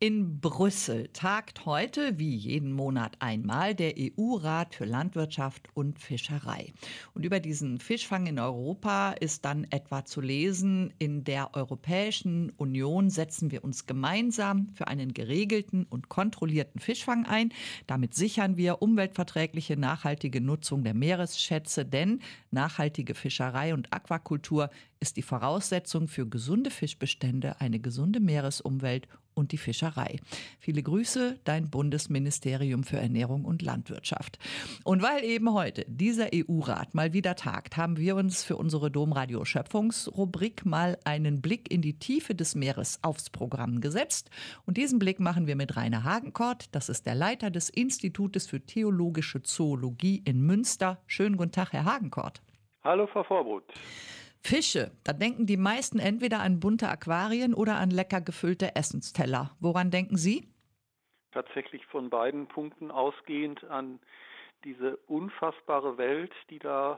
In Brüssel tagt heute, wie jeden Monat einmal, der EU-Rat für Landwirtschaft und Fischerei. Und über diesen Fischfang in Europa ist dann etwa zu lesen: In der Europäischen Union setzen wir uns gemeinsam für einen geregelten und kontrollierten Fischfang ein. Damit sichern wir umweltverträgliche, nachhaltige Nutzung der Meeresschätze, denn nachhaltige Fischerei und Aquakultur ist die Voraussetzung für gesunde Fischbestände, eine gesunde Meeresumwelt und die Fischerei. Viele Grüße, dein Bundesministerium für Ernährung und Landwirtschaft. Und weil eben heute dieser EU-Rat mal wieder tagt, haben wir uns für unsere Domradio Schöpfungsrubrik mal einen Blick in die Tiefe des Meeres aufs Programm gesetzt. Und diesen Blick machen wir mit Rainer Hagenkort. Das ist der Leiter des Institutes für Theologische Zoologie in Münster. Schönen guten Tag, Herr Hagenkort. Hallo, Frau Vorbrut. Fische, da denken die meisten entweder an bunte Aquarien oder an lecker gefüllte Essensteller. Woran denken Sie? Tatsächlich von beiden Punkten ausgehend an diese unfassbare Welt, die da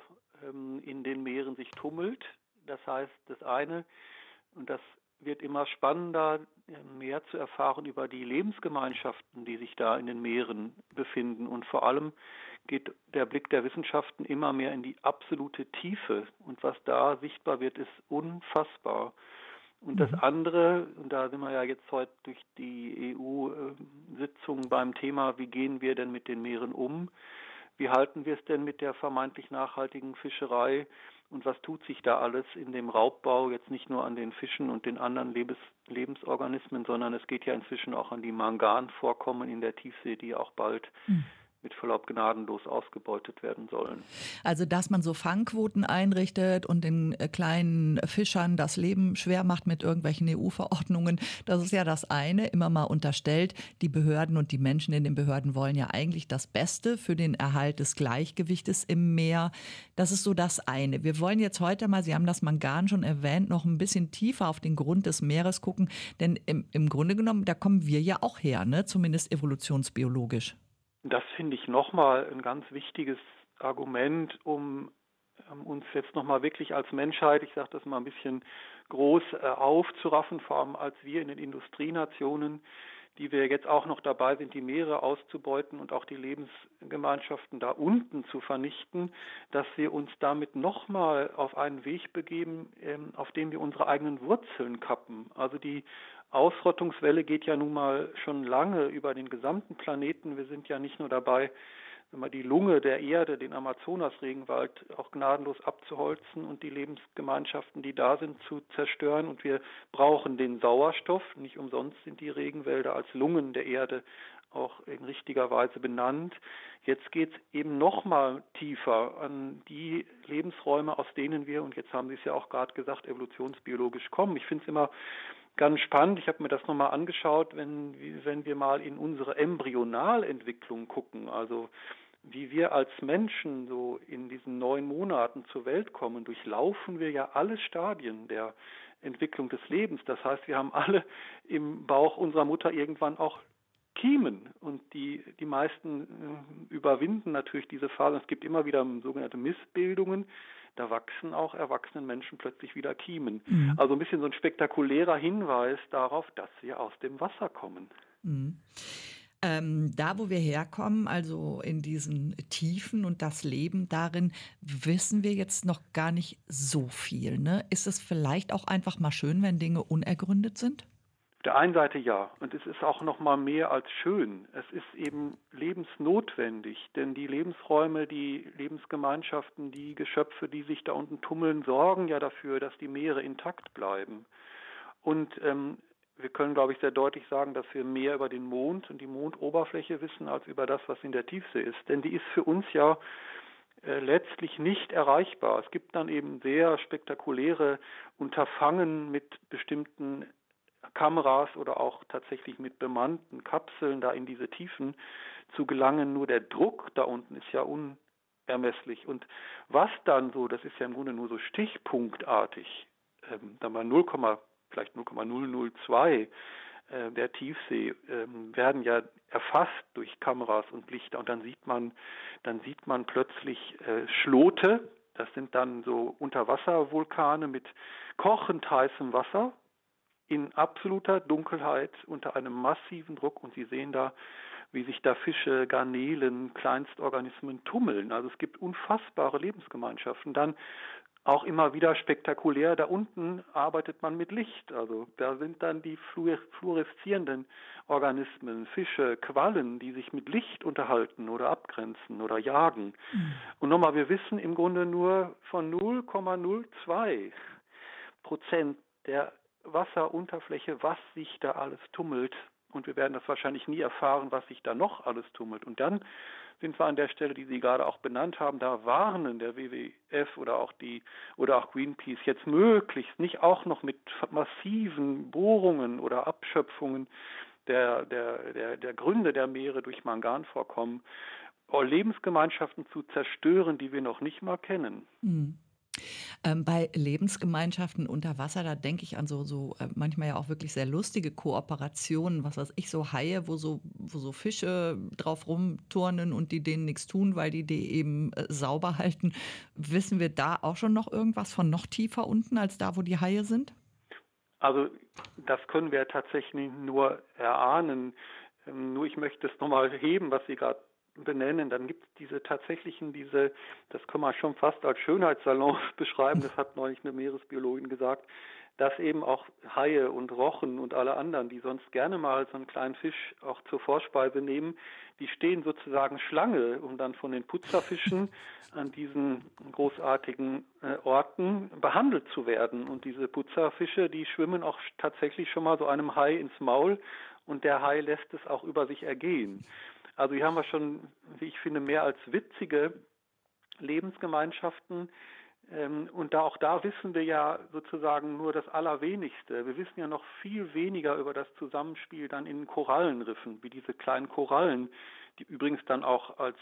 in den Meeren sich tummelt. Das heißt, das eine, und das wird immer spannender, mehr zu erfahren über die Lebensgemeinschaften, die sich da in den Meeren befinden. Und vor allem geht der Blick der Wissenschaften immer mehr in die absolute Tiefe. Und was da sichtbar wird, ist unfassbar. Und das andere, und da sind wir ja jetzt heute durch die EU-Sitzung beim Thema, wie gehen wir denn mit den Meeren um? Wie halten wir es denn mit der vermeintlich nachhaltigen Fischerei? Und was tut sich da alles in dem Raubbau, jetzt nicht nur an den Fischen und den anderen Lebensorganismen, sondern es geht ja inzwischen auch an die Manganvorkommen in der Tiefsee, die auch bald mit Verlaub gnadenlos ausgebeutet werden sollen. Also, dass man so Fangquoten einrichtet und den kleinen Fischern das Leben schwer macht mit irgendwelchen EU-Verordnungen, das ist ja das eine, immer mal unterstellt. Die Behörden und die Menschen in den Behörden wollen ja eigentlich das Beste für den Erhalt des Gleichgewichtes im Meer. Das ist so das eine. Wir wollen jetzt heute mal, Sie haben das Mangan schon erwähnt, noch ein bisschen tiefer auf den Grund des Meeres gucken, denn im Grunde genommen, da kommen wir ja auch her, ne? Zumindest evolutionsbiologisch. Das finde ich nochmal ein ganz wichtiges Argument, um uns jetzt nochmal wirklich als Menschheit, ich sage das mal ein bisschen groß, aufzuraffen, vor allem als wir in den Industrienationen, die wir jetzt auch noch dabei sind, die Meere auszubeuten und auch die Lebensgemeinschaften da unten zu vernichten, dass wir uns damit nochmal auf einen Weg begeben, auf dem wir unsere eigenen Wurzeln kappen. Also die Ausrottungswelle geht ja nun mal schon lange über den gesamten Planeten. Wir sind ja nicht nur dabei, die Lunge der Erde, den Amazonas-Regenwald auch gnadenlos abzuholzen und die Lebensgemeinschaften, die da sind, zu zerstören. Und wir brauchen den Sauerstoff. Nicht umsonst sind die Regenwälder als Lungen der Erde auch in richtiger Weise benannt. Jetzt geht es eben noch mal tiefer an die Lebensräume, aus denen wir, und jetzt haben Sie es ja auch gerade gesagt, evolutionsbiologisch kommen. Ich finde es immer ganz spannend. Ich habe mir das nochmal angeschaut, wenn wir mal in unsere Embryonalentwicklung gucken, also wie wir als Menschen so in diesen 9 Monaten zur Welt kommen, durchlaufen wir ja alle Stadien der Entwicklung des Lebens. Das heißt, wir haben alle im Bauch unserer Mutter irgendwann auch Kiemen, und die meisten überwinden natürlich diese Phase. Es gibt immer wieder sogenannte Missbildungen. Da wachsen auch erwachsenen Menschen plötzlich wieder Kiemen. Also ein bisschen so ein spektakulärer Hinweis darauf, dass wir aus dem Wasser kommen. Da, wo wir herkommen, also in diesen Tiefen und das Leben darin, wissen wir jetzt noch gar nicht so viel, ne? Ist es vielleicht auch einfach mal schön, wenn Dinge unergründet sind? Auf der einen Seite ja, und es ist auch noch mal mehr als schön. Es ist eben lebensnotwendig, denn die Lebensräume, die Lebensgemeinschaften, die Geschöpfe, die sich da unten tummeln, sorgen ja dafür, dass die Meere intakt bleiben. Und wir können, glaube ich, sehr deutlich sagen, dass wir mehr über den Mond und die Mondoberfläche wissen, als über das, was in der Tiefsee ist. Denn die ist für uns ja letztlich nicht erreichbar. Es gibt dann eben sehr spektakuläre Unterfangen mit bestimmten Kameras oder auch tatsächlich mit bemannten Kapseln da in diese Tiefen zu gelangen. Nur der Druck da unten ist ja unermesslich. Und was dann so, das ist ja im Grunde nur so stichpunktartig, da mal vielleicht 0,002 der Tiefsee werden ja erfasst durch Kameras und Lichter, und dann sieht man plötzlich Schlote. Das sind dann so Unterwasservulkane mit kochend heißem Wasser. in absoluter Dunkelheit unter einem massiven Druck, und Sie sehen da, wie sich da Fische, Garnelen, Kleinstorganismen tummeln. Also es gibt unfassbare Lebensgemeinschaften. Dann auch immer wieder spektakulär, da unten arbeitet man mit Licht. Also da sind dann die fluoreszierenden Organismen, Fische, Quallen, die sich mit Licht unterhalten oder abgrenzen oder jagen. Und nochmal, wir wissen im Grunde nur von 0,02% der Wasserunterfläche, was sich da alles tummelt. Und wir werden das wahrscheinlich nie erfahren, was sich da noch alles tummelt. Und dann sind wir an der Stelle, die Sie gerade auch benannt haben, da warnen der WWF oder auch Greenpeace jetzt möglichst nicht auch noch mit massiven Bohrungen oder Abschöpfungen der Gründe der Meere durch Manganvorkommen Lebensgemeinschaften zu zerstören, die wir noch nicht mal kennen. Mhm. Bei Lebensgemeinschaften unter Wasser, da denke ich an manchmal ja auch wirklich sehr lustige Kooperationen, was weiß ich, so Haie, wo so Fische drauf rumturnen und die denen nichts tun, weil die eben sauber halten. Wissen wir da auch schon noch irgendwas von noch tiefer unten als da, wo die Haie sind? Also das können wir tatsächlich nur erahnen. Nur ich möchte es nochmal heben, was Sie gerade benennen. Dann gibt es das kann man schon fast als Schönheitssalon beschreiben, das hat neulich eine Meeresbiologin gesagt, dass eben auch Haie und Rochen und alle anderen, die sonst gerne mal so einen kleinen Fisch auch zur Vorspeise nehmen, die stehen sozusagen Schlange, um dann von den Putzerfischen an diesen großartigen Orten behandelt zu werden. Und diese Putzerfische, die schwimmen auch tatsächlich schon mal so einem Hai ins Maul, und der Hai lässt es auch über sich ergehen. Also hier haben wir schon, wie ich finde, mehr als witzige Lebensgemeinschaften. Und auch da wissen wir ja sozusagen nur das Allerwenigste. Wir wissen ja noch viel weniger über das Zusammenspiel dann in Korallenriffen, wie diese kleinen Korallen, die übrigens dann auch als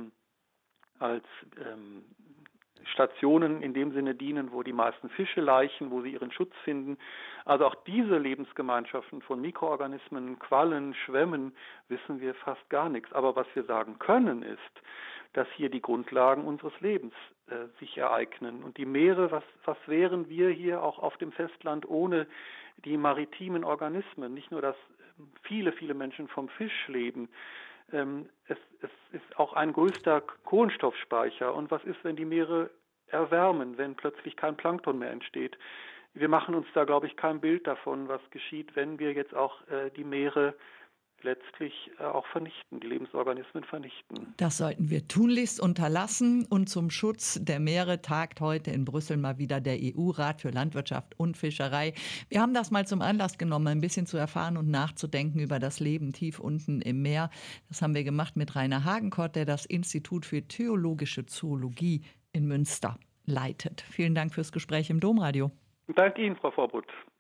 Stationen in dem Sinne dienen, wo die meisten Fische laichen, wo sie ihren Schutz finden. Also auch diese Lebensgemeinschaften von Mikroorganismen, Quallen, Schwämmen, wissen wir fast gar nichts. Aber was wir sagen können, ist, dass hier die Grundlagen unseres Lebens sich ereignen. Und die Meere, was wären wir hier auch auf dem Festland ohne die maritimen Organismen? Nicht nur, dass viele, viele Menschen vom Fisch leben. Es ist auch ein größter Kohlenstoffspeicher. Und was ist, wenn die Meere erwärmen, wenn plötzlich kein Plankton mehr entsteht? Wir machen uns da, glaube ich, kein Bild davon, was geschieht, wenn wir jetzt auch die Meere letztlich auch vernichten, die Lebensorganismen vernichten. Das sollten wir tunlichst unterlassen. Und zum Schutz der Meere tagt heute in Brüssel mal wieder der EU-Rat für Landwirtschaft und Fischerei. Wir haben das mal zum Anlass genommen, ein bisschen zu erfahren und nachzudenken über das Leben tief unten im Meer. Das haben wir gemacht mit Rainer Hagenkort, der das Institut für theologische Zoologie in Münster leitet. Vielen Dank fürs Gespräch im Domradio. Danke Ihnen, Frau Vorbutt.